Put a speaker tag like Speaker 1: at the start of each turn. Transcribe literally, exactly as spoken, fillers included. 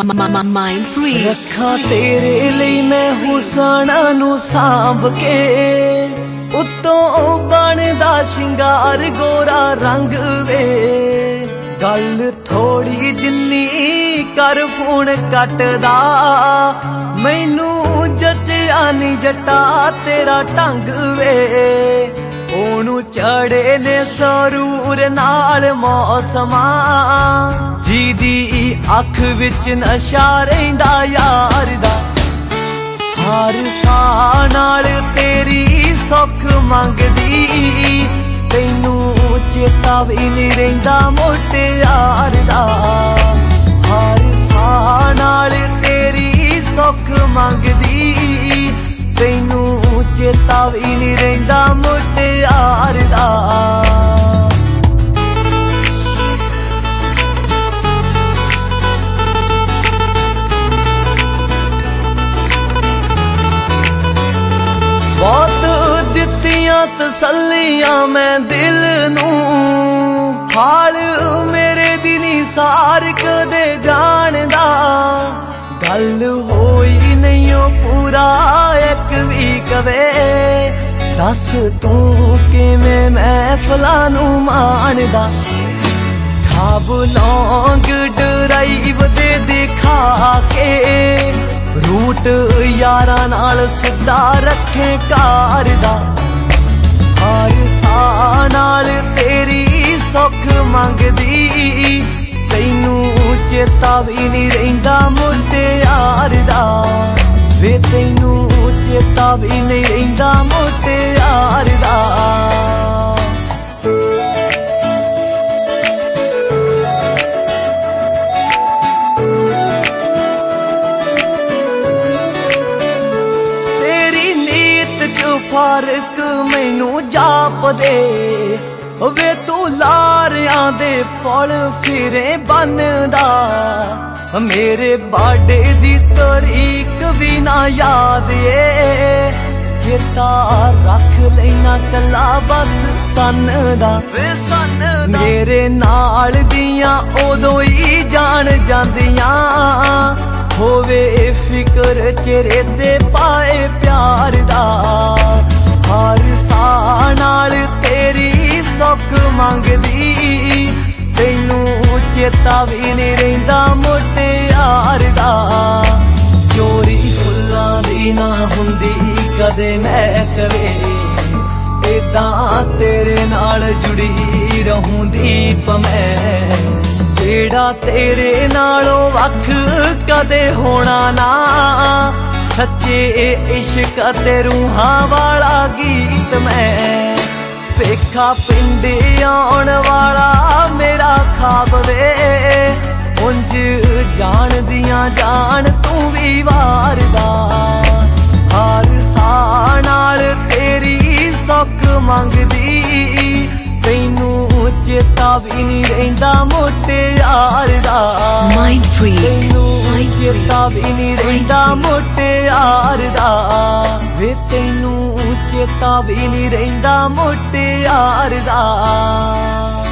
Speaker 1: Mind free
Speaker 2: रखा तेरे लिए मैं हुसना नू सांभ के उत्तों बनदा शिंगार गोरा रंग वे गल थोड़ी जिन्नी कर फोन कटदा मैनू जचिया नी जट्टा तेरा ढंग वे ओनू चढ़े ने सरूर नाल मौसमा जीदी अख विच नशा रहिंदा यार दा हर साह नाल तेरी सुख मंगदी तैनू चेता भी नहीं रहिंदा मोटे यार दा हर साह नाल तेरी सुख मंगदी तैनू चेता भी नहीं रहिंदा मोटे यार दा बहुत दित्तियां तसल्लियां मैं दिल नू हाल मेरे दी नी सार कदे जानदा गल होई नहीं ओ पूरा एक भी कवे दस तू किवें महफिलां नू माणदा खाब लौंग ड्राइव दे दिखा के रूट यारा नाल सिद्धा रखे कार दा हर साह नाल तेरी सुख मंगदी तैनू चेता भी नहीं रहिंदा मोटे यार दा वे तैनू चेता भी नहीं रहिंदा मोटे यार दा फर्क मैनू जाप दे वे तू लारियां दे पल फिरे बनदा मेरे बाडे दी तरीक भी ना याद ए चेता रख लेना कला बस सन दा वे सन मेरे नाल दियां उदों ही जान जांदियां होवे फिकर चेहरे दे पाए प्यार दा हर साह नाल तेरी सुख मंगदी तैनू चेता भी नहीं रहिंदा मोटे यार दा चोरी फुल्लां दी ना हुंदी कदे महकवे इदां तेरे नाल जुड़ी रहूं दीप मैं जेड़ा तेरे नालों वख कदे होना ना सच्चे इश्क ते रूहां वाला गीत मैं पेखा पिंड आउण वाला मेरा खाब वे उंज जान दियां जान तू भी वारदा हर साह नाल तेरी सुख मंगदी तैनू चेता भी नहीं रहिंदा मोटे यार दा
Speaker 1: Mind free
Speaker 2: तैनू चेता भी नहीं रहिंदा मोटे यार दा वे तैनू चेता भी नहीं रहिंदा मोटे यार दा।